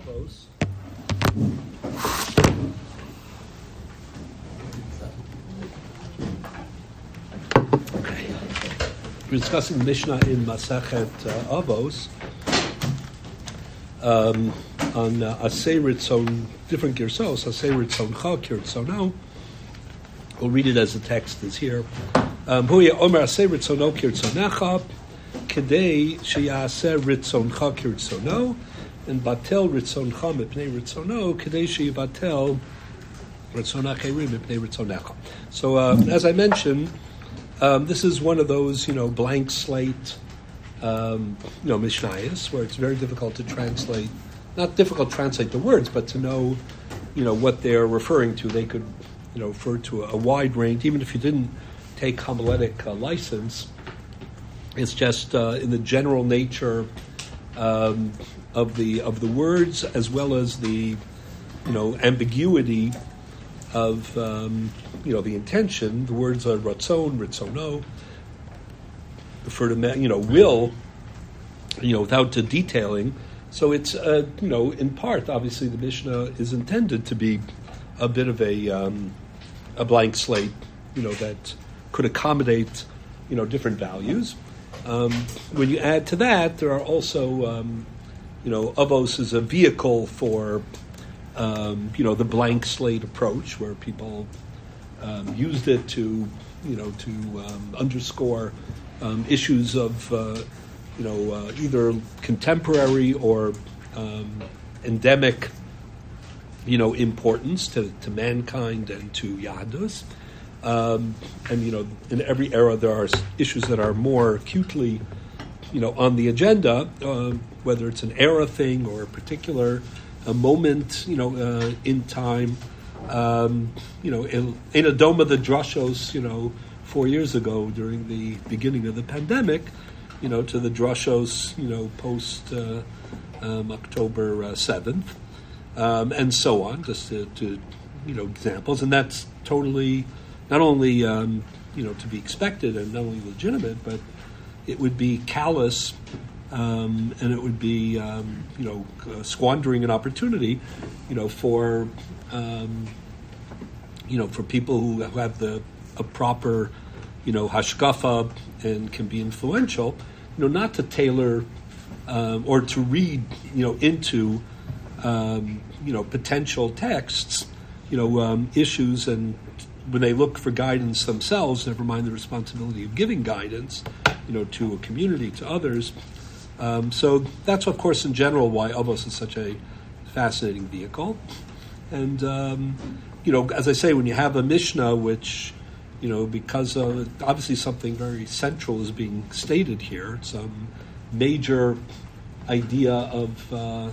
Avos. Okay. We're discussing the Mishnah in Masachet Avos on Aseh Ritzon, different Girsos, Aseh Ritzoncha Kirtzono. We'll read it as the text is here. Huya Omer Aseh Ritzono Kirtzonecha Kedei Sheyaseh Ritzoncha Kirtzono and Batel Ritzoncha Mipnei Ritzono Kedei Sheyivatel Ritzon Acherim Mipnei Ritzonecha. So as I mentioned, this is one of those blank slate Mishnayos where it's very difficult to translate. Not difficult to translate the words, but to know what they're referring to. They could refer to a wide range, even if you didn't take homiletic license. It's just in the general nature of the words, as well as the ambiguity of the intention. The words are ratzon, ritzono, refer to will, without the detailing. So it's in part, obviously, the Mishnah is intended to be a bit of a blank slate, that could accommodate, different values. When you add to that, there are also, Avos is a vehicle for, the blank slate approach, where people used it to underscore issues of, either contemporary or endemic importance to mankind and to Yadus. And in every era there are issues that are more acutely, on the agenda, whether it's an era thing or a particular moment, in time. In Adoma the Drashos, 4 years ago during the beginning of the pandemic, to the Drashos, post October 7th. And so on, just to examples, and that's totally not only to be expected and not only legitimate, but it would be callous, and it would be squandering an opportunity, for for people who have a proper hashkafa and can be influential, not to tailor or to read into potential texts, issues, and when they look for guidance themselves, never mind the responsibility of giving guidance, to a community, to others. So that's, of course, in general, why Avos is such a fascinating vehicle. And, as I say, when you have a Mishnah, which, because of obviously something very central is being stated here, some major idea of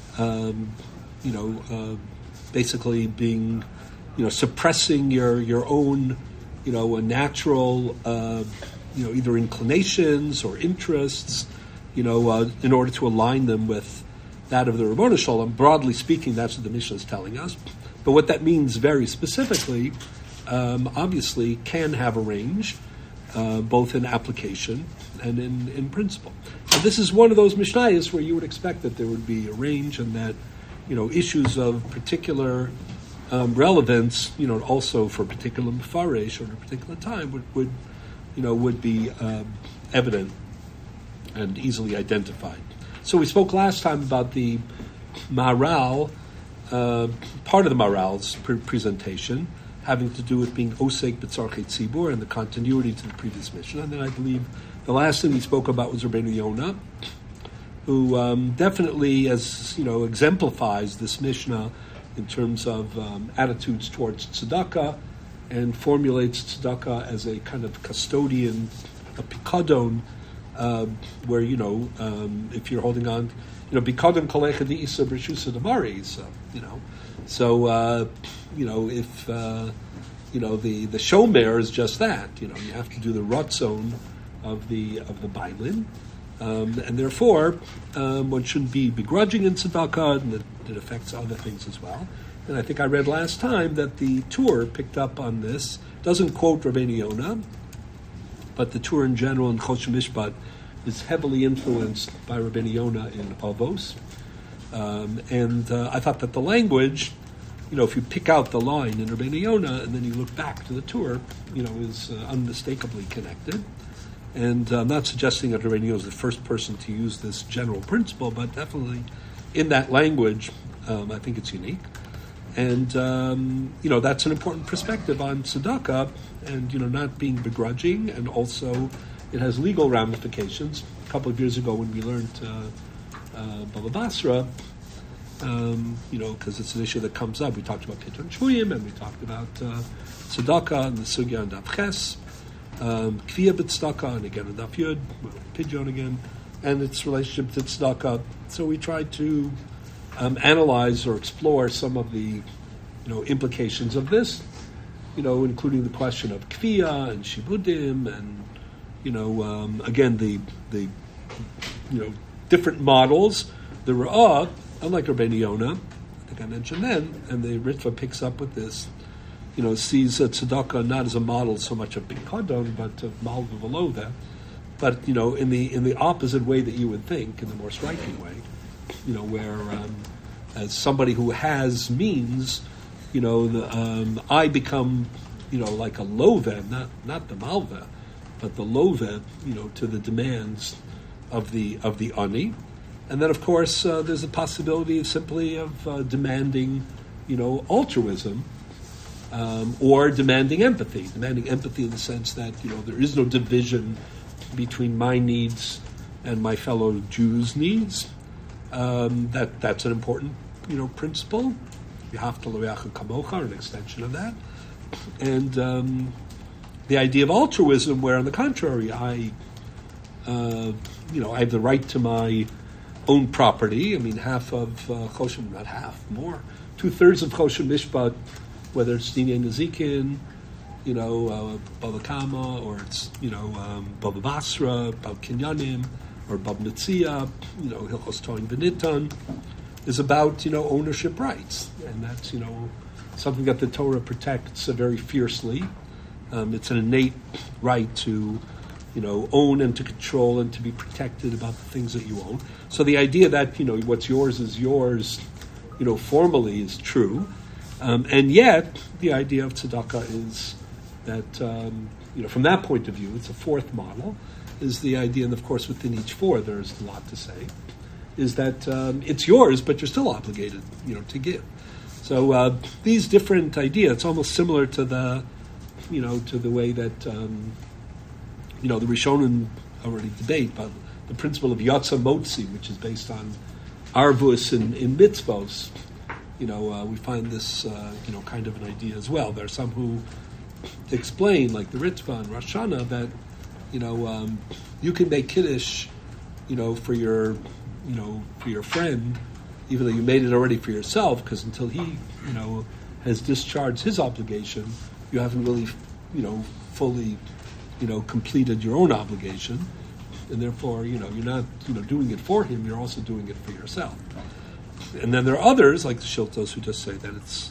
basically being, suppressing your own, a natural, either inclinations or interests, in order to align them with that of the Rabbanu Shalom. Broadly speaking, that's what the Mishnah is telling us. But what that means very specifically, obviously, can have a range, both in application and in principle. And this is one of those Mishnayos where you would expect that there would be a range, and that issues of particular relevance, also for a particular Mefaresh or at a particular time would be evident and easily identified. So we spoke last time about the Maharal, part of the Maharal's presentation, having to do with being Osek B'tzarchei Tzibur and the continuity to the previous Mishnah. And then I believe the last thing we spoke about was Rabbeinu Yonah, who definitely, exemplifies this Mishnah in terms of attitudes towards tzedakah, and formulates tzedakah as a kind of custodian, a pikadon, where if you're holding on, pikadon kalecha di'isa b'shusa damari, so if the shomer is just that, you have to do the ratzon of the bailin. And therefore, one shouldn't be begrudging in tzedakah, and it affects other things as well. And I think I read last time that the Tur picked up on this, doesn't quote Rabbeinu Yonah, but the Tur in general in Choshen Mishpat is heavily influenced by Rabbeinu Yonah in Avos. And I thought that the language, if you pick out the line in Rabbeinu Yonah and then you look back to the Tur, is unmistakably connected. And I'm not suggesting that Rabbeinu Yonah is the first person to use this general principle, but definitely in that language, I think it's unique. And, that's an important perspective on tzedakah and, not being begrudging. And also it has legal ramifications. A couple of years ago when we learned Baba Basra, because it's an issue that comes up. We talked about Pidyon Shvuyim, and we talked about tzedakah and the sugya and Daf Ches, Kviya b'tzedakah, and again in Daf Yud, Pidyon again, and its relationship to tzedakah. So we tried to analyze or explore some of the, implications of this, including the question of Kviya and Shibudim, and again the different models. The Ra'ah, unlike Rabbeinu Yonah, I think I mentioned then, and the Ritva picks up with this, sees tzedakah not as a model so much of Pikadon, but of Malva Velotha, but, in the opposite way that you would think, in the more striking way, where as somebody who has means, I become, like a Love, not the Malva, but the Love, to the demands of the Ani. And then, of course, there's a possibility simply of demanding, altruism, or demanding empathy. Demanding empathy in the sense that, there is no division between my needs and my fellow Jews' needs. That's an important, principle. You have to l'reacha kamocha, an extension of that. And the idea of altruism, where on the contrary, I have the right to my own property. I mean, half of Choshen, not half, more, 2/3 of Choshen Mishpat, whether it's Dinei Nezikin, Bava Kama, or it's, Bava Basra, Bava Kinyanim, or Bava Metzia, Hilchos Toin V'Nitan, is about, ownership rights. And that's, something that the Torah protects very fiercely. It's an innate right to, own and to control and to be protected about the things that you own. So the idea that, what's yours is yours, formally is true. And yet, the idea of tzedakah is that, from that point of view, it's a fourth model, is the idea, and of course within each four there's a lot to say, is that it's yours, but you're still obligated, to give. So these different ideas, it's almost similar to the, to the way that, the Rishonim already debate about the principle of Yatsa Motzi, which is based on Arvus in mitzvos. We find this, kind of an idea as well. There are some who explain, like the Ritva and Rosh Hashanah, that, you can make Kiddush, for your friend, even though you made it already for yourself, because until he, has discharged his obligation, you haven't really, fully, completed your own obligation, and therefore, you're not, doing it for him, you're also doing it for yourself. And then there are others, like the Shiltos, who just say that it's,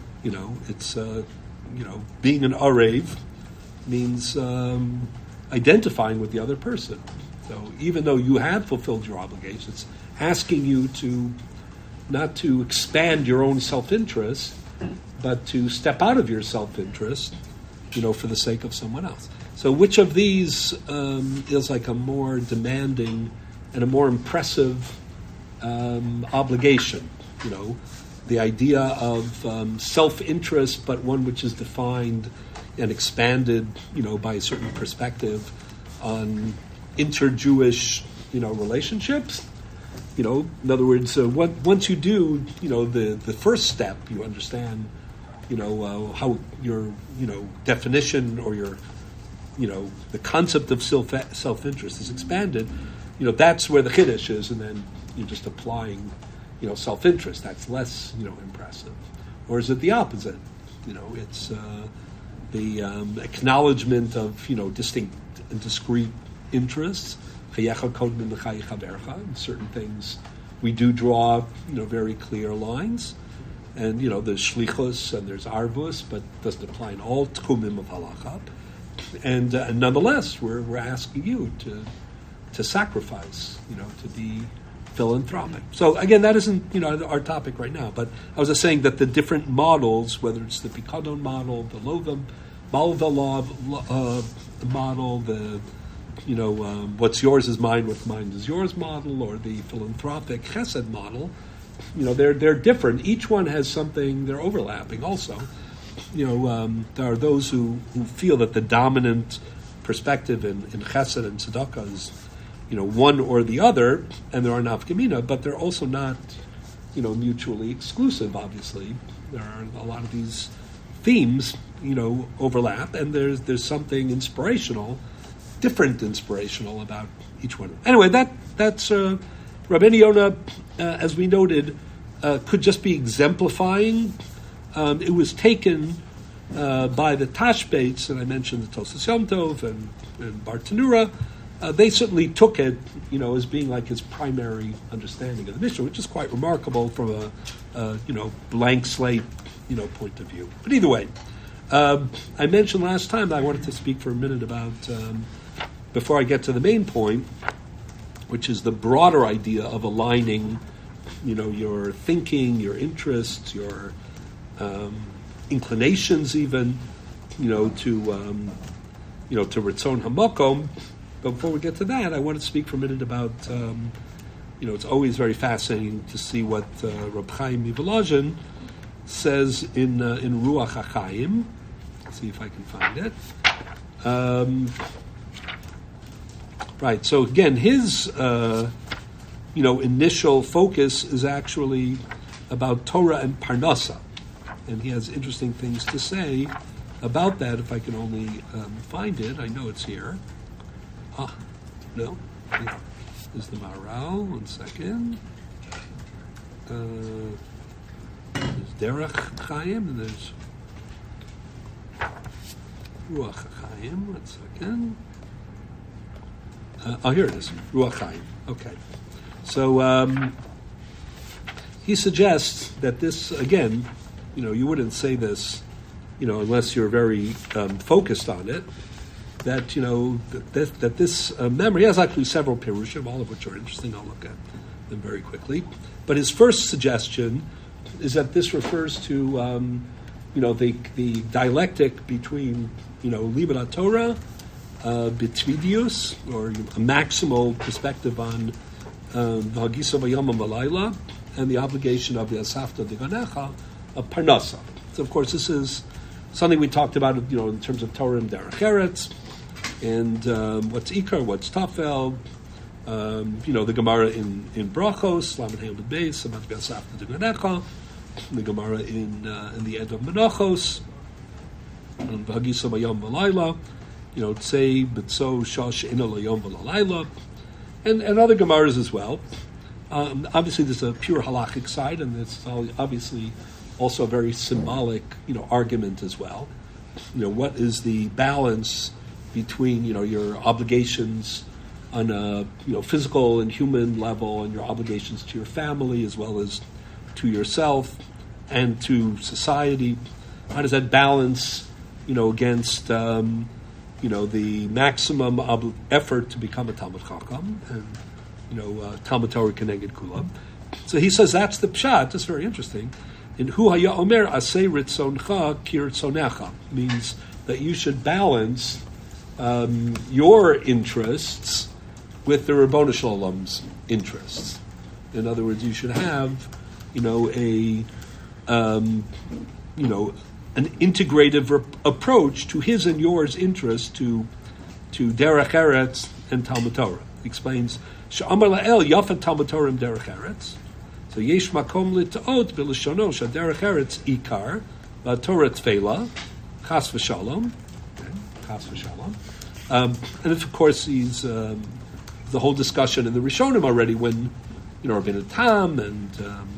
being an Arev means identifying with the other person. So even though you have fulfilled your obligations, asking you to not to expand your own self-interest, but to step out of your self-interest, for the sake of someone else. So which of these is like a more demanding and a more impressive obligation? The idea of self-interest, but one which is defined and expanded, by a certain perspective on inter-Jewish, relationships. In other words, once you do, the first step, you understand, how your, definition or your, the concept of self-interest is expanded. That's where the Chiddush is, and then you're just applying, self-interest. That's less, impressive. Or is it the opposite? It's the acknowledgement of, distinct and discrete interests. In certain things, we do draw, very clear lines. And, there's shlichus and there's arvus, but it doesn't apply in all tchumim of halacha. And nonetheless, we're asking you to sacrifice, to be philanthropic. So again, that isn't our topic right now. But I was just saying that the different models, whether it's the Pikadon model, the Malva law model, the what's yours is mine, what's mine is yours model, or the philanthropic Chesed model, they're different. Each one has something. They're overlapping also. There are those who feel that the dominant perspective in Chesed and Tzedakah is one or the other, and there are nafkamina, but they're also not, mutually exclusive. Obviously, there are a lot of these themes, overlap, and there's something different inspirational about each one. Anyway, that's Rabbeinu Yonah, as we noted, could just be exemplifying. It was taken by the Tashbates, and I mentioned the Tosas Yom Tov and Bartanura. They certainly took it, as being like his primary understanding of the Mishnah, which is quite remarkable from a blank slate, point of view. But either way, I mentioned last time that I wanted to speak for a minute about, before I get to the main point, which is the broader idea of aligning, your thinking, your interests, your inclinations, even, to Ritzon Hamakom. But before we get to that, I want to speak for a minute about, it's always very fascinating to see what Reb Chaim Mivolozhin says in Ruach HaChaim. Let's see if I can find it. Right. So again, his initial focus is actually about Torah and Parnasa, and he has interesting things to say about that. If I can only find it, I know it's here. No, there's the Maharal. 1 second. There's Derech Chaim, and there's Ruach HaChaim. 1 second. Here it is, Ruach Chaim. Okay. So he suggests that this, again, you wouldn't say this, unless you're very focused on it, that, that this memory has actually several pirushim, all of which are interesting. I'll look at them very quickly. But his first suggestion is that this refers to, the dialectic between, Libera Torah, Bitvidius, or a maximal perspective on V'hagisa v'yama v'layla, and the obligation of the Asafta Diganecha of Parnasa. So, of course, this is something we talked about, in terms of Torah and Derech Eretz, and what's Ikar, what's Tafel, the Gemara in Brachos, Lamed Hey Amud Beis, about the Asafta Diganecha, the Gemara in the Ed of Menachos, V'hagisa v'yama v'layla, Tzei B'tzo Shosh Ina L'yom V'Lalayla, and other Gemaras as well. Obviously, there's a pure halachic side, and it's obviously also a very symbolic, argument as well. What is the balance between, your obligations on a, physical and human level, and your obligations to your family as well as to yourself and to society? How does that balance, against the maximum effort to become a Talmid Chacham, and Talmud Torah Keneged Kulam? So he says that's the pshat. That's very interesting. In Hu Haya Omer Aseh Ritzoncha Ki Ritzonecha, means that you should balance your interests with the Ribbono Shel Olam's interests. In other words, you should have, an integrative approach to his and yours interest to Derech Eretz and Talmud Torah. He explains, She'amar la'el yafat Talmud Torah im Derech Eretz. So yesh makom lit'ot b'lishono she'derech Eretz ikar v'Torah tfeila chas v'shalom. Chas v'shalom. And of course, he's the whole discussion in the Rishonim already when Rabbeinu Tam and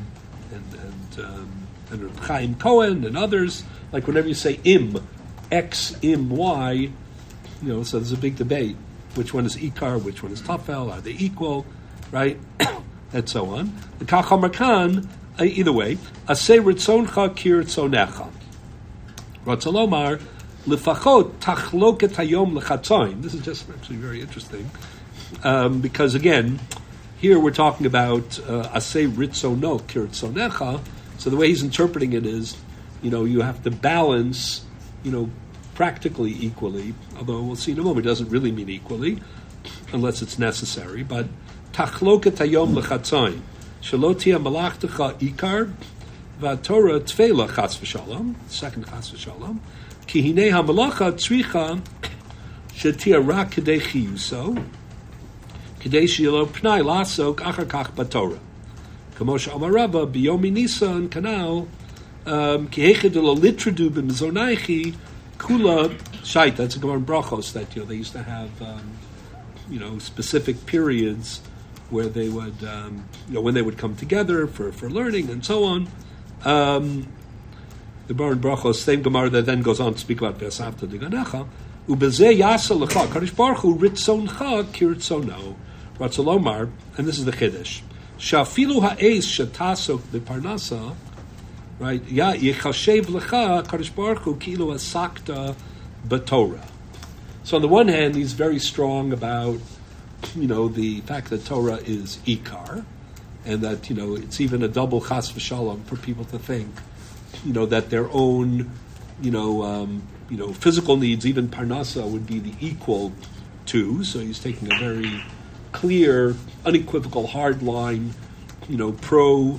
Reb Chaim Cohen and others, like whenever you say im, X, im, Y, so there's a big debate. Which one is Ikar, which one is Tafel, are they equal, right? And so on. The Kacham Rakan, either way, Aseh Ritzoncha Ki Ritzonecha. Ratzalomar, Lefachot Tachloket Hayom Lechatzoim. This is just actually very interesting, because again, here we're talking about aseh ritzono kiritzonecha. So the way he's interpreting it is, you have to balance, practically equally, although we'll see in a moment, it doesn't really mean equally, unless it's necessary. But tachloket hayom lechatzayim, shelo tia malachtecha ikar, v'atorah tfeila chas v'shalom, second chas v'shalom, ki hinei hamalacha tzricha shetia rak kedei chiyuso, kedei sheyelo pnai lasok achar kach batorah. Kamosha Amar Rabba biyomi Nisan kanal ki hechedelo litradu b'mizonaichi kula shait. That's a Gemara in Brachos that they used to have specific periods where they would when they would come together for learning and so on. The Gemara in Brachos, same Gemara that then goes on to speak about V'asavta Diganecha ubezeh yasa lecha Kadosh Baruch Hu ritzoncha kiritzono Ratzolomar, and this is the Chiddush. Shafilu ha'es shetasok b'parnasa, right? Ya yechashev lecha Kadosh Baruch Hu kilu asakta b'Torah. So on the one hand, he's very strong about the fact that Torah is ikar, and that it's even a double chas v'shalom for people to think that their own physical needs, even parnasa, would be the equal to. So he's taking a very clear, unequivocal, hard line, pro,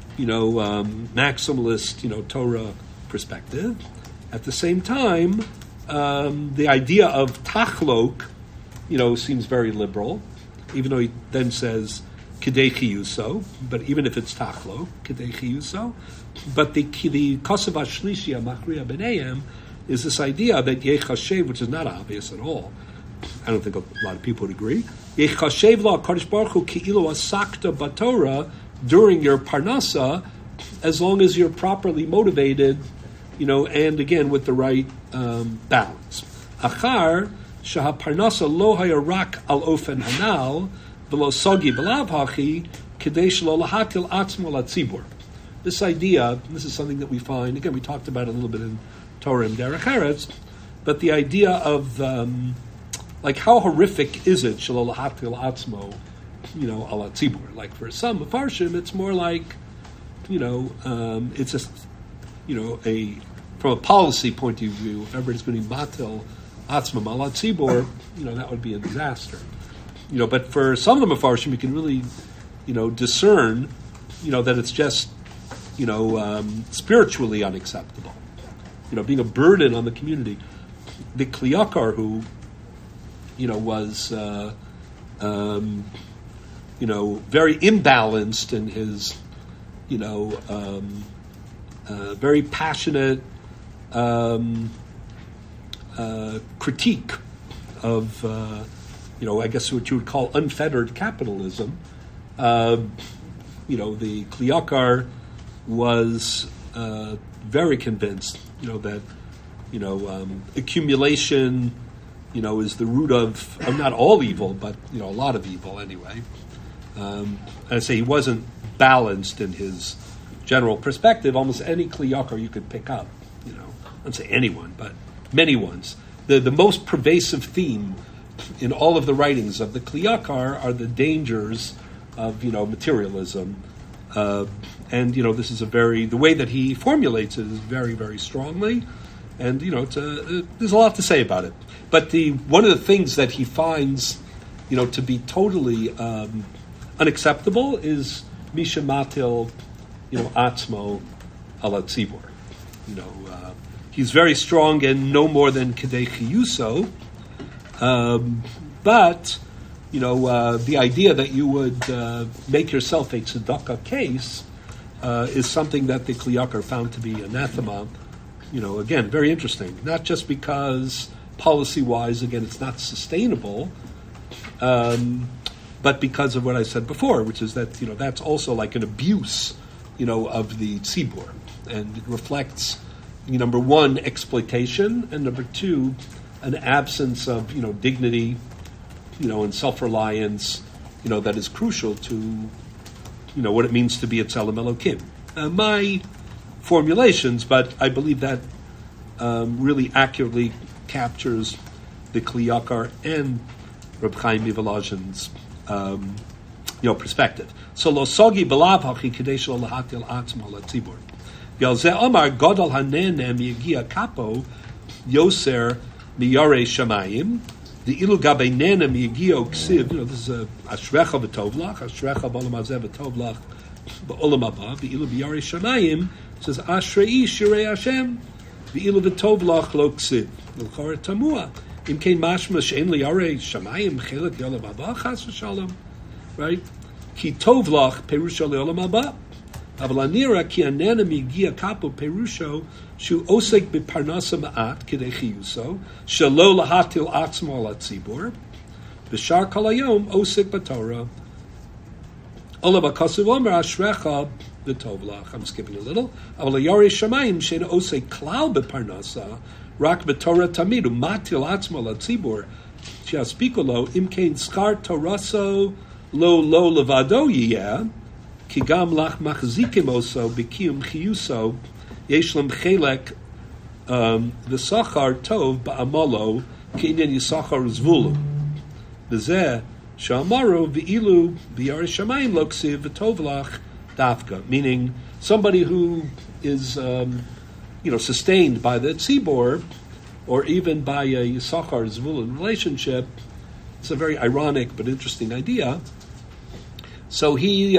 maximalist, Torah perspective. At the same time, the idea of tachlok, seems very liberal, even though he then says kedei chiyuso, but even if it's tachlok, kedei chiyuso, but the kosav hashlishi machriya b'neihem is this idea that yechashev, which is not obvious at all. I don't think a lot of people would agree. Yechashev la Kadosh Baruch Hu ki'ilu asakta b'Torah during your parnasa, as long as you're properly motivated, and again with the right balance. Achar shaha parnasa lo hayarak al ofen hanal v'lo sogi b'lav hachi kedei shelo lahatil atzmo latzibur. This idea, this is something that we find, again, we talked about it a little bit in Torah and Derech Eretz, but the idea of how horrific is it, shelo lahatil atzmo, ala tzibur? Like for some Mefarshim, it's more like, it's just, from a policy point of view, if everybody's going to be matil atzmo ala tzibur, that would be a disaster. But for some of the Mefarshim, you can really, discern, that it's just, spiritually unacceptable. Being a burden on the community. The Kli Yakar, who, was, very imbalanced in his, very passionate critique of, I guess what you would call unfettered capitalism. The Kli Yakar was very convinced, that, accumulation, is the root of not all evil, but, a lot of evil anyway. I say he wasn't balanced in his general perspective. Almost any Kli Yakar you could pick up, I don't say anyone, but many ones. The most pervasive theme in all of the writings of the Kli Yakar are the dangers of, materialism. And this is the way that he formulates it is very, very strongly, and there's a lot to say about it. But one of the things that he finds, to be totally unacceptable is misha matil, atzmo ala tzibur. He's very strong in no more than kedei chiyuso, but the idea that you would make yourself a tzedakah case is something that the Kli Yakar found to be anathema. Again, very interesting. Not just because policy-wise, again, it's not sustainable, but because of what I said before, which is that that's also like an abuse, of the tzibur, and it reflects, number one, exploitation, and number two, an absence of dignity, and self-reliance, that is crucial to, what it means to be a Tzelem Elokim. My formulations, but I believe that really accurately captures the Kli Yakar and Reb Chaim Mivolozhin's perspective. So lo sogi belav hachi kadesh lo lahatil atzmo latzibur. Yalzeh Omar Godol Hanene Miyagia Kapo Yoser Miyare Shamayim the Ilu Gabe Nene Miyagio Ksiv. This is a Ashrecha v'Tovlach Ashrecha b'Olam Hazeh v'Tovlach b'Olam Haba the Ilu Miyare Shamayim says Ashrei Shirei Hashem the Ilu v'Tovlach Lo Ksiv L'Chor Tamua Im Kein Mashma Shein Liyare Shamayim Chelik Yolam Haba Chas v'Shalom right Ki Tovlach Perusha L'Olam Haba. אבל הנראה כי הננה מגיע קפו פירושו שהוא עוסק בפרנסה מעט כדי חיוסו, שלא להטיל עצמו על הציבור, ושאר כל היום עוסק בתורה. אלא בכסף אומר אשריך וטוב לך, I'm skipping a little, אבל לירא שמיים שאין עוסק כלל בפרנסה, רק בתורה תמיד, ומטיל עצמו על הציבור, שיספיקו לו, אם כן שכר תורתו לא לבדו יהיה, כי גם לך מחזיקים אותו בקיום חיוסו, יש להם חלק ושכר טוב בעמלו, כעניין יששכר וזבולו. וזה שאמרו, ואילו בירא שמיים לא כסיב וטוב לך דווקא, meaning somebody who is sustained by the tzibor, or even by a yisachar zvulun relationship. It's a very ironic but interesting idea. So he,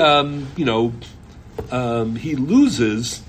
he loses,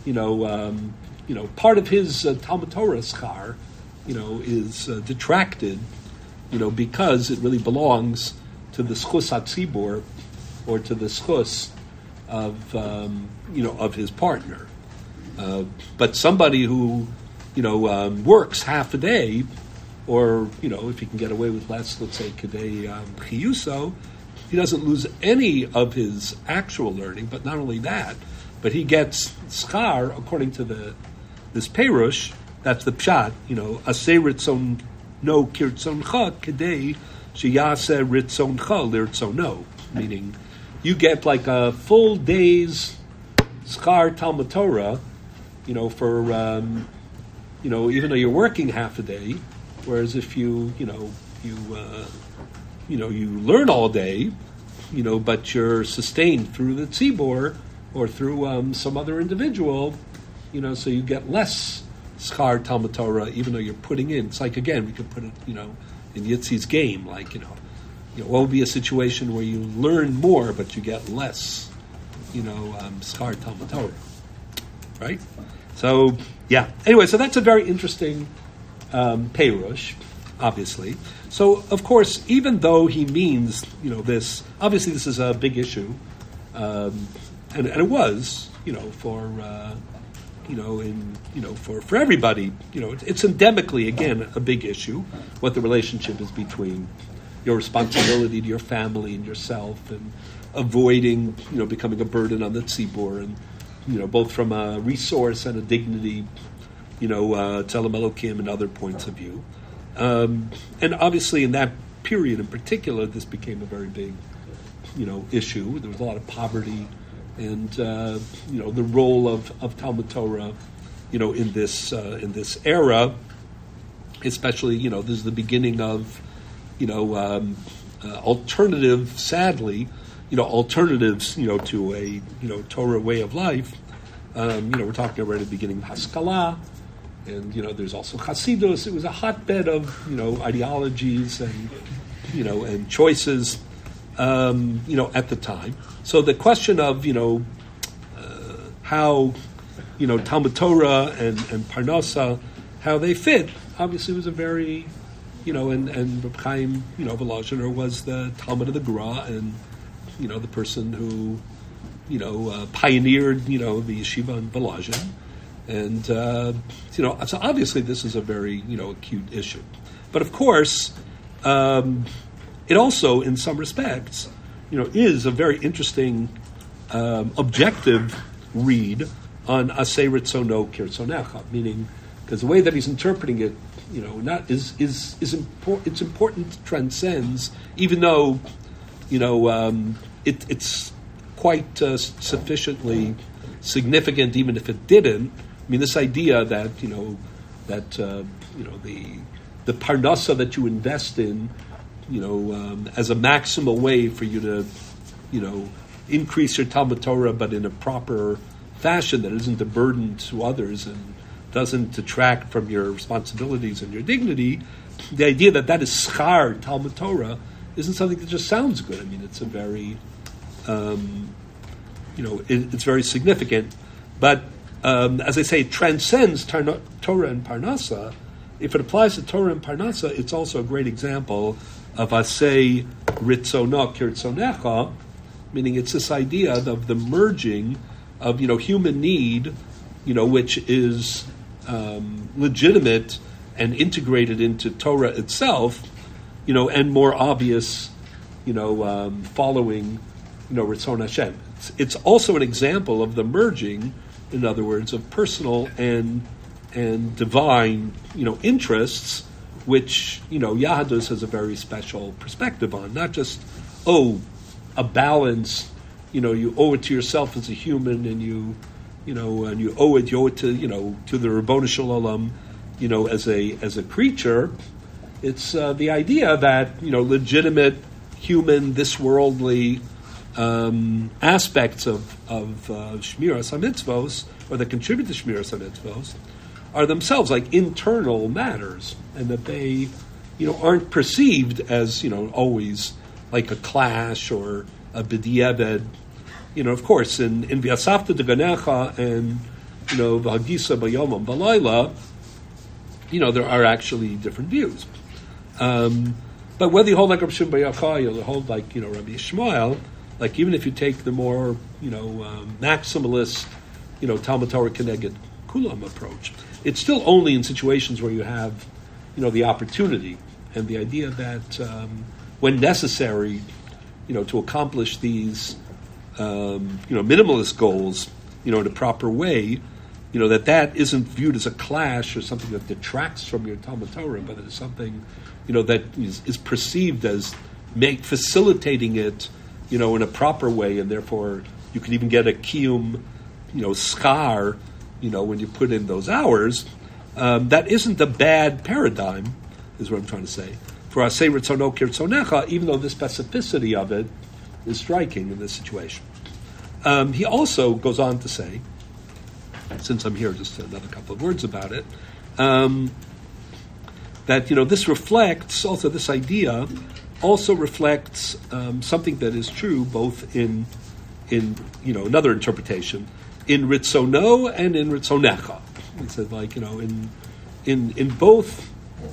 part of his Talmud Torah schar, is detracted, because it really belongs to the schus hatzibor, or to the schus of, of his partner. But somebody who, works half a day, or, if he can get away with less, let's say, kedei chiyuso, he doesn't lose any of his actual learning, but not only that, but he gets schar according to this perush. That's the pshat. Aseh ritzon no kirtzoncha kedei sheyaseh ritzoncha lirtzono. Meaning, you get like a full day's schar Talmud Torah. For even though you're working half a day, whereas if you learn all day, but you're sustained through the tzibor or through some other individual, so you get less schar Talmud Torah, even though you're putting in. It's like, again, we could put it, in Yitzi's game, like, what would be a situation where you learn more, but you get less, schar Talmud Torah, right? So, yeah. Anyway, so that's a very interesting perush, obviously. So, of course, even though he means, this, obviously this is a big issue, and it was, for everybody, it's endemically, again, a big issue, what the relationship is between your responsibility to your family and yourself, and avoiding, becoming a burden on the tzibur, and, both from a resource and a dignity, Tzelem Elokim and other points of view. And obviously in that period in particular, this became a very big, issue. There was a lot of poverty, and the role of Talmud Torah, in this era, especially this is the beginning of alternative, sadly, alternatives to a Torah way of life. We're talking right at the beginning of Haskalah. And there's also Hasidus. It was a hotbed of ideologies and and choices at the time. So the question of how Talmud Torah and Parnasa, how they fit, obviously was a very and Reb Chaim Volozhiner was the Talmud of the Gra, and the person who pioneered the yeshiva in Volozhin. And, so obviously this is a very, acute issue. But of course, it also, in some respects, is a very interesting, objective read on Aseh Ritzono Kirtzonecha, meaning, because the way that he's interpreting it, it's important, transcends, even though, it's quite sufficiently significant, even if it didn't. I mean, this idea that the parnasa that you invest in, as a maximal way for you to, increase your Talmud Torah, but in a proper fashion that isn't a burden to others and doesn't detract from your responsibilities and your dignity, the idea that is schar Talmud Torah isn't something that just sounds good. I mean, it's a very, it's very significant. But as I say, it transcends Torah and Parnasa. If it applies to Torah and Parnasa, it's also a great example of asay ritzona kirtzonecha, meaning it's this idea of the merging of human need, which is legitimate and integrated into Torah itself, and more obvious, following, Ritzon Hashem. It's also an example of the merging, in other words, of personal and divine, interests, which, Yahadus has a very special perspective on. Not just, a balance, you owe it to yourself as a human, and you owe it to the Ribono Shel Olam, as a creature. It's the idea that legitimate human, this worldly aspects of Shmiras HaMitzvos, or that contribute to Shmiras HaMitzvos, are themselves like internal matters, and that they aren't perceived as always like a clash or a b'di'eved. Of course, in V'asafta Deganecha and V'hagisa B'yomam B'layla, there are actually different views. But whether you hold like Rav Shimon Bar Yochai, or you hold like Rabbi Yishmael, like even if you take the more maximalist Talmud Torah Keneged Kulam approach, it's still only in situations where you have the opportunity and the idea that when necessary, to accomplish these minimalist goals, in a proper way, that isn't viewed as a clash or something that detracts from your Talmud Torah, but it is something, that is perceived as facilitating it, in a proper way, and therefore you can even get a kiyum, schar, when you put in those hours. That isn't a bad paradigm, is what I'm trying to say. For asay ritzono kirtzonecha, even though the specificity of it is striking in this situation. He also goes on to say, since I'm here, just another couple of words about it, that this reflects also, this idea also reflects something that is true both in another interpretation, in ritzono and in ritzonecha. He said, like in both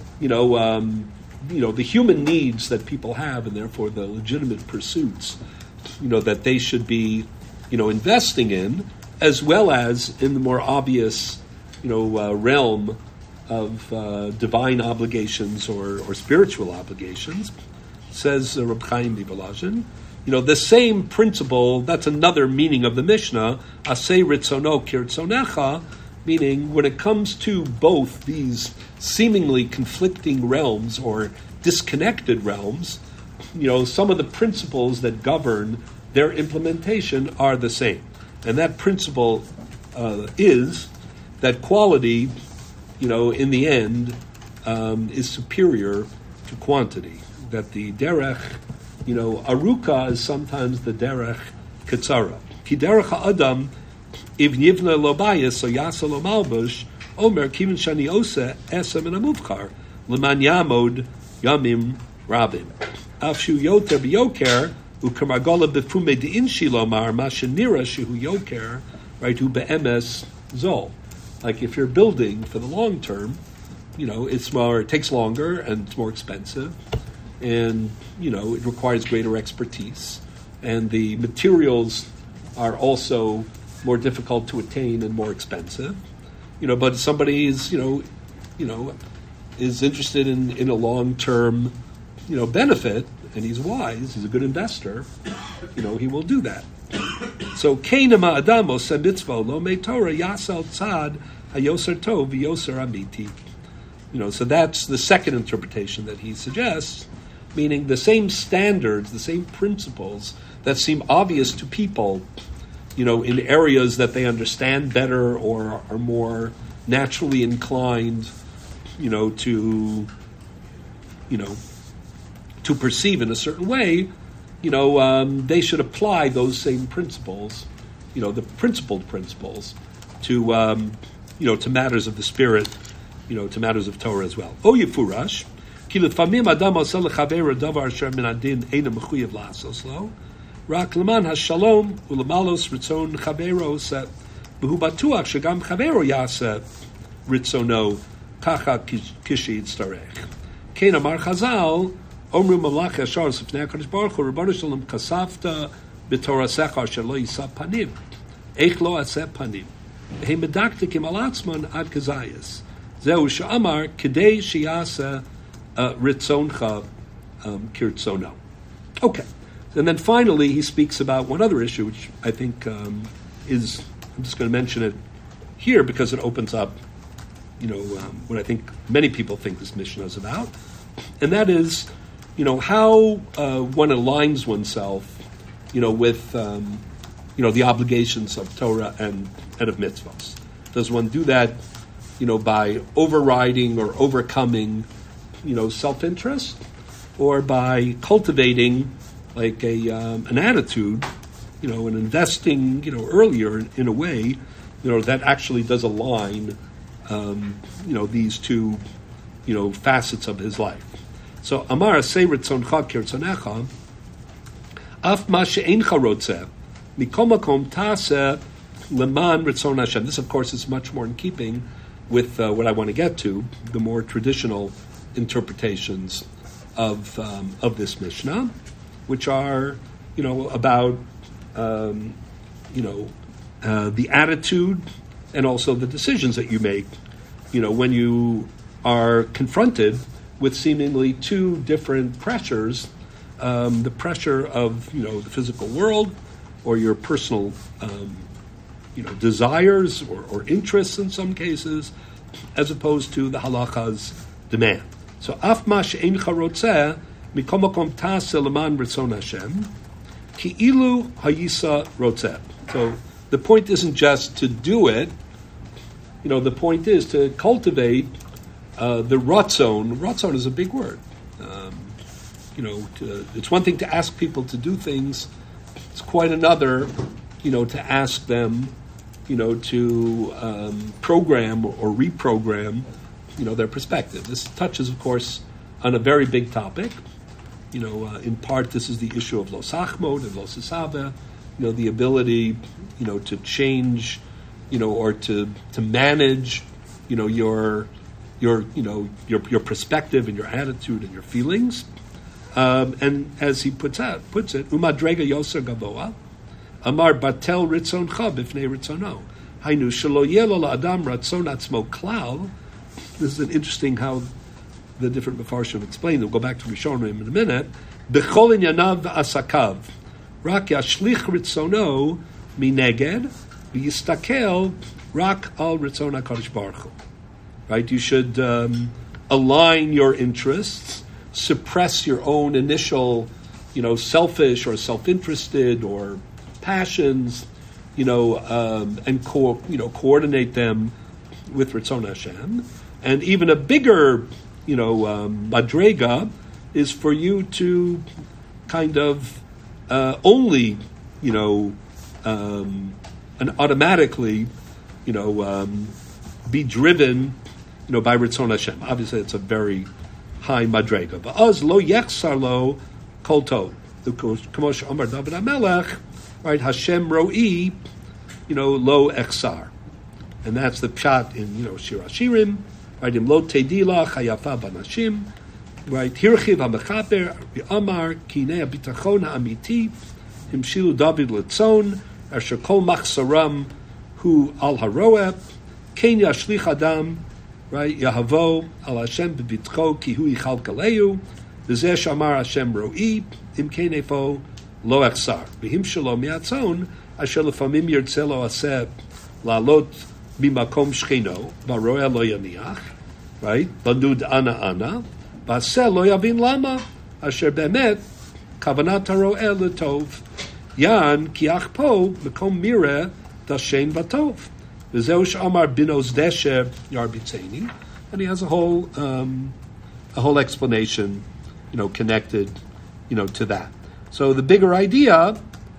the human needs that people have, and therefore the legitimate pursuits that they should be investing in, as well as in the more obvious realm of divine obligations or spiritual obligations. Says Reb Chaim Volozhin, the same principle, that's another meaning of the Mishnah, asay ritzono kirtzonecha, meaning when it comes to both these seemingly conflicting realms or disconnected realms, some of the principles that govern their implementation are the same. And that principle is that quality, in the end, is superior to quantity. That the derech, aruka is sometimes the derech ketzara. Ki derech ha'adam, if nivna lo bayis, so yasa lo malbush, omer kivin shani ose esem in a muvchar, leman yamod yamim rabim. Afshu yoter b'yoker, ukamagola befume de'in shilomar, mashenira shehu yoker, right, hu be'emes zol. Like if you're building for the long term, it takes longer and it's more expensive, and it requires greater expertise, and the materials are also more difficult to attain and more expensive. But somebody is is interested in a long term benefit, and he's wise, he's a good investor, he will do that. So Kainama Adamo said mitzvah lo me Torah yasal tzad hayoser tov v'yoser amiti. So that's the second interpretation that he suggests, meaning the same standards, the same principles that seem obvious to people, in areas that they understand better or are more naturally inclined, to perceive in a certain way, they should apply those same principles, the principled principles, to to matters of the spirit, to matters of Torah as well. O yifurash, ki lefamim adam oseh lechaveiro davar asher min adin eino mechuyev la'asos lo, rak leman hashalom ulemalos ritzon chaveiro oseh, v'hu batuach shegam chaveiro yaseh ritzono kacha kishi yitztarech. Kein amar Chazal, Omru Malach Yashar Sifnei HaKadosh Baruch Hu Rebbeinu Shalom Kasafta B'Torasecha Asher Lo Yisa Panim Eich Lo Aseh Panim V'hem Medaktikim Al Atzman Ad Kazayis Zeu She'amar Kedei Sheyaseh Ritzoncha Kirtzono. Okay, and then finally he speaks about one other issue, which I think is, I'm just going to mention it here because it opens up what I think many people think this Mishnah is about, and that is how one aligns oneself, with the obligations of Torah and of mitzvahs. Does one do that, by overriding or overcoming, self-interest, or by cultivating like an attitude, and investing, earlier in a way, that actually does align, these two, facets of his life. So Amar Aseh Ritzoncha Kirtzonecha, Af Ma She'eincha Rotzeh, Mikol Makom Taseh Leman Ritzon Hashem. This, of course, is much more in keeping with what I want to get to, the more traditional interpretations of this Mishnah, which are, about, the attitude and also the decisions that you make, when you are confronted with seemingly two different pressures, the pressure of, the physical world or your personal, desires or interests in some cases, as opposed to the halakha's demand. So, af ma she'eincha rotzeh, mikol makom taseh leman ritzon Hashem, ki ilu hayisa rotzeh. So, the point isn't just to do it, the point is to cultivate the ratzon. Ratzon is a big word. It's one thing to ask people to do things. It's quite another, to ask them, to program or reprogram, their perspective. This touches, of course, on a very big topic. In part, this is the issue of lo sachmod and lo sisave, the ability, to change, or to manage, your perspective and your attitude and your feelings. And as he puts it, umadrega yoser gavoa, amar batel ritzoncha b'fnei ritzono. Hainu shelo yelo la'adam ratzon atzmo klal. This is an interesting how the different mefarshim explain. We'll go back to Rishonim in a minute. B'chol inyanav asakav, rak yashlich ritzono mineged v'yistakel rak al ritzon HaKadosh Baruch Hu. Right? You should align your interests, suppress your own initial, selfish or self-interested or passions, and coordinate them with Ritzon Hashem. And even a bigger, madrega is for you to kind of only, and automatically, be driven, by Ritzon Hashem. Obviously, it's a very high madrega. But us lo yechsar lo kol tov. Kamosh Omar David HaMelech, right? Hashem ro'i, lo echsar, and that's the pshat in Shir Hashirim, right? Im lo teidila chayafa banashim, right? Hirchiv hamechaper Amar kinei habitachon ha'amiti himshilu David letzon asher kol machsaram hu al haroeh kein yashlich adam. Right, Yahavo al Hashem b'bitcho ki hu yichal kaleu v'zeh shamar Hashem ro'i im kenefo lo echsar v'him shelo miatzon asher lefamim yirtzeh lo aseh la'alot mimakom shchino v'ro'eh lo yaniach, right, l'nud ana v'aseh lo yavin lama asher be'emet kavanat haro'eh l'tov yan ki achpo mekom mireh dashen v'tov. And he has a whole explanation, connected, to that. So the bigger idea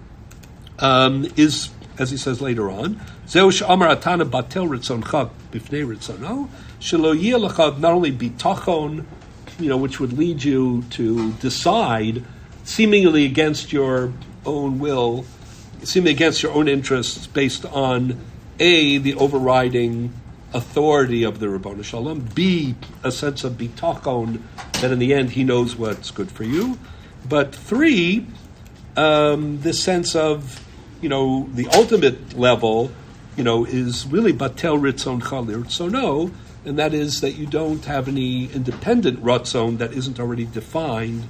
is, as he says later on, Zeu she'amar atana batel ritzoncha b'fnei ritzono, shelo yeh lecha not only bitachon, which would lead you to decide seemingly against your own will, seemingly against your own interests, based on A, the overriding authority of the Ribono Shel Olam, B, a sense of bitachon that in the end he knows what's good for you, but 3, this sense of, the ultimate level, is really batel ritzoncha liritzono, and that is that you don't have any independent ratzon that isn't already defined,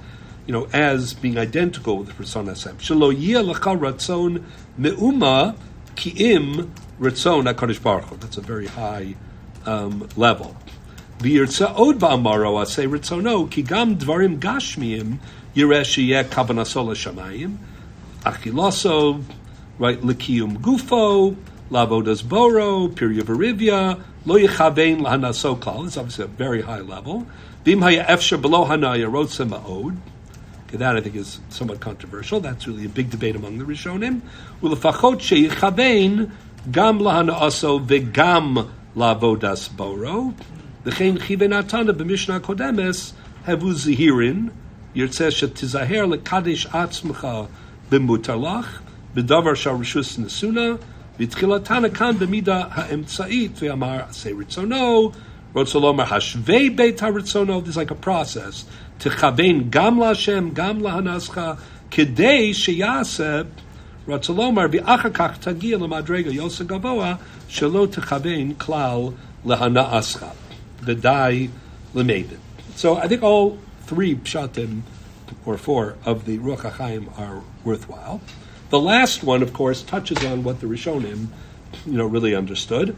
as being identical with Ratzon Hashem. Shelo yeh lecha ratzon me'uma ki'im ratzon HaKadosh Baruch Hu. That's a very high level. V'yirtza od ba'amaro aseh ritzono ki gam dvarim gashmiyim yireh sheyeh kavanaso l'shamayim achilaso, right, l'kiyum gufo, lavodas boro, pirya v'rivya, lo yechavein lahanaso klal. It's obviously a very high level. V'im haya efsher below hanaya rotze ma'od. Okay, that I think is somewhat controversial. That's really a big debate among the Rishonim. U'lefachot sheyichavein gam lahanaaso v'gam lavodas boro. V'chein chiven atana b'mishnah kodemes havu zihirin yirtzeh shetizaher lekadesh atzmecha b'mutarlach b'davar sharishus nesuna v'tchilatana kan b'mida ha'emtzait v'amar aseh ritzono rotzolomar hashvei beit ha'ritzono. There's like a process to chavein gam laHashem gam lahanascha kedei sheyaseh rotzolomar v'achar kach tagia l'madrega yosa gavoa shelo techavein klal lahanaascha v'dai l'meidin. So I think all 3 pshatim, or 4, of the Ruach HaChaim are worthwhile. The last one, of course, touches on what the Rishonim, really understood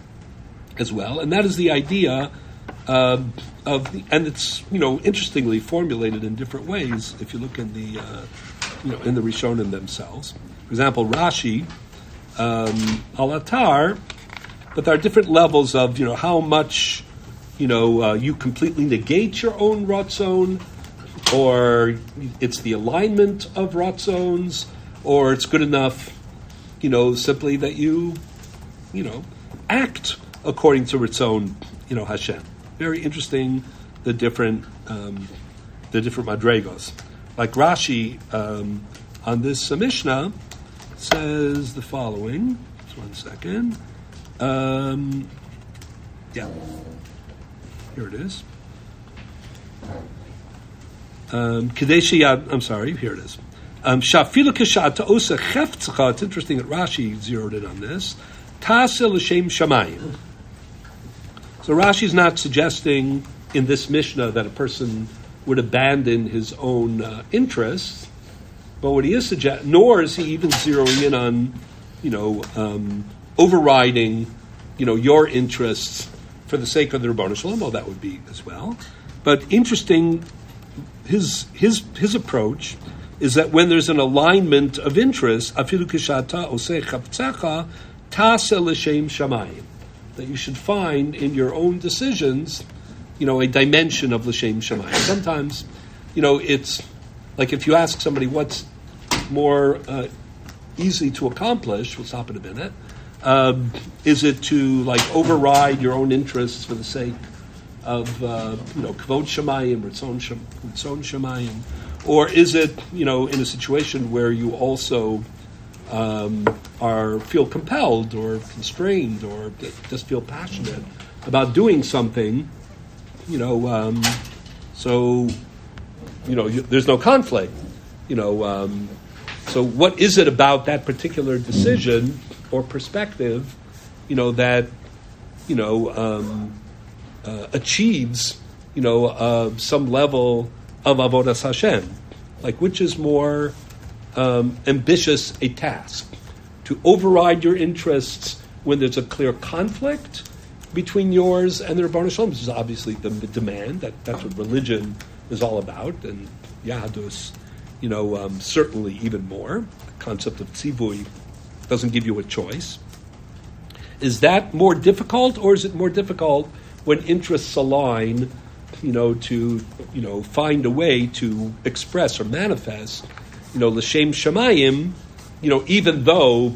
as well, and that is the idea and it's interestingly formulated in different ways if you look in the in the Rishonim themselves. For example, Rashi, al-Atar, but there are different levels of how much you completely negate your own ratzon, or it's the alignment of ratzons, or it's good enough, simply that you act according to Ritzon, Hashem. Very interesting, the different madregos. Like Rashi on this Mishnah says the following. Just 1 second. Here it is. I'm sorry. Here it is. Shafilu kishata osa cheftzcha. It's interesting that Rashi zeroed in on this. Tase l'shem shamayim. So Rashi's not suggesting in this Mishnah that a person would abandon his own interests, but what he is suggesting, nor is he even zeroing in on, overriding, your interests for the sake of the Ribono Shel Olam. Well, that would be as well. But interesting, his approach is that when there's an alignment of interests, afilu kishata oseh chavtzecha tase l'shem shamayim, that you should find in your own decisions, a dimension of l'shem shamayim. Sometimes, it's like if you ask somebody what's more easy to accomplish, we'll stop in a minute, is it to override your own interests for the sake of kvod shamayim, ritzon shamayim, or is it in a situation where you also feel compelled or constrained or just feel passionate about doing something, so there's no conflict, so what is it about that particular decision or perspective, that achieves some level of avodas Hashem, which is more ambitious a task, to override your interests when there's a clear conflict between yours and the Ribono Shel Olam. This is obviously the demand, that's what religion is all about, and Yahadus, certainly even more. The concept of tzivui doesn't give you a choice. Is that more difficult, or is it more difficult when interests align, to find a way to express or manifest, l'shem shamayim, even though,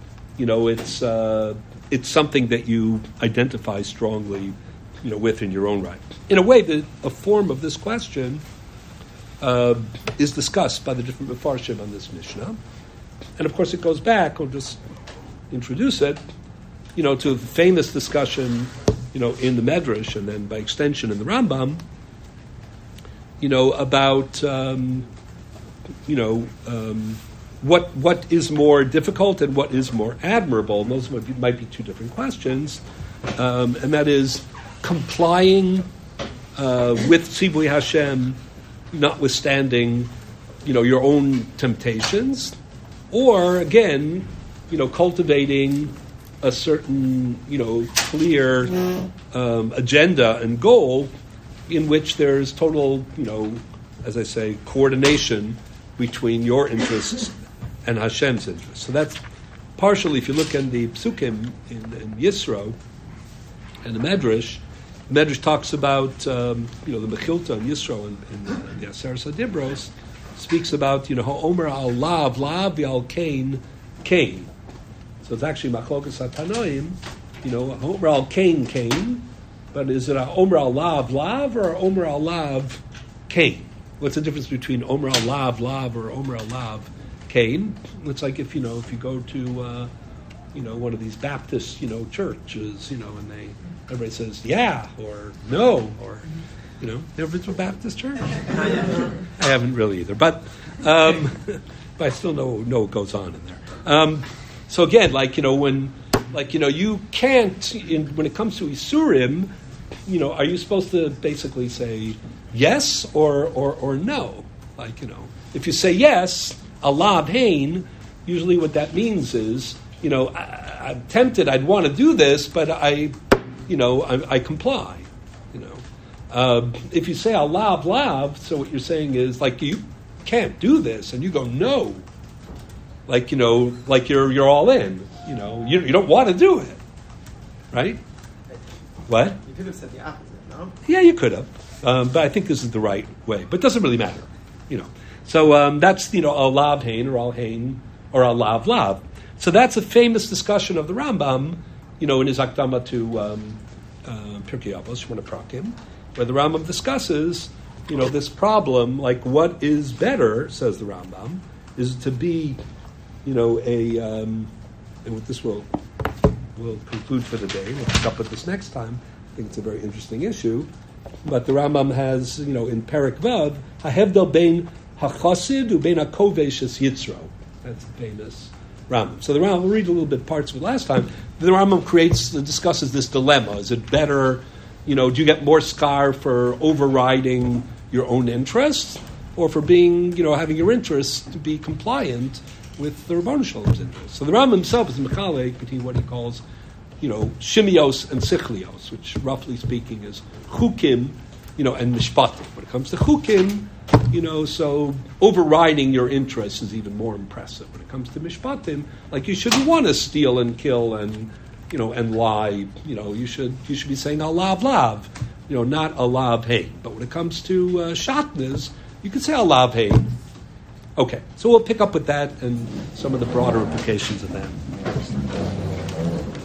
it's something that you identify strongly, with in your own right. In a way, a form of this question is discussed by the different Mefarshim on this Mishnah. And of course it goes back, I'll just introduce it, to the famous discussion, in the Medrash and then by extension in the Rambam, about, what is more difficult and what is more admirable. And those might be two different questions. And that is complying with Tzivui Hashem, notwithstanding, your own temptations, or again, cultivating a certain, clear agenda and goal in which there's total, as I say, coordination between your interests and Hashem's interests. So that's partially, if you look in the Psukim in Yisro and the Medrash talks about, the Mechilta and Yisro and the Aseret HaDibros speaks about, Ha'omer al-lav, lav, al-kain, kain. So it's actually Machlokas HaTanoim, Ha'omer al-kain, kain, but is it Ha'omer al-lav, lav, or Ha'omer al-lav, kain? What's the difference between Omer al-lav, lav, or Omer al-lav, kain? It's like if you go to, one of these Baptist, churches, and everybody says, yeah, or no, or, never been to a Baptist church? I haven't really either, but I still know what goes on in there. So again, you can't, when it comes to Isurim, are you supposed to basically say yes or no? If you say yes, alav hain, usually what that means is, I'm tempted, I'd want to do this, but I comply. If you say alav lav, so what you're saying is you can't do this, and you go no, you're all in. You don't want to do it, right? What? You could have said the opposite, no? Yeah, you could have, but I think this is the right way. But it doesn't really matter, So that's alav hain or al hain or alav lav. So that's a famous discussion of the Rambam, in his Akdama to Pirkei Avos, Shemona Prakim, where the Rambam discusses, this problem, what is better, says the Rambam, is to be, and with this we'll conclude for the day. We'll pick up with this next time. I think it's a very interesting issue. But the Rambam has, in Perek Vav, hahevdel bein hachasid ubein hakovesh es yitzro. That's the famous Rambam. So the Rambam, we'll read a little bit parts of it last time. The Rambam discusses this dilemma. Is it better, do you get more schar for overriding your own interests, or for being, having your interests to be compliant with the Rebbeinu Shalom's interests? So the Rambam himself is mechalek between what he calls, shimios and sichlios, which roughly speaking is chukim, and mishpatim. When it comes to chukim, so overriding your interests is even more impressive. When it comes to mishpatim, you shouldn't want to steal and kill and, and lie. You should be saying alav lav, not alav hain. But when it comes to shatnez, you can say alav hain. Okay, so we'll pick up with that and some of the broader implications of that.